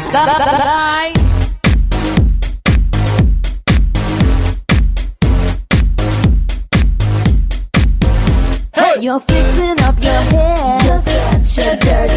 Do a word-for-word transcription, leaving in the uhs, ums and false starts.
Bye. You're fixing up your hair. You're such a dirty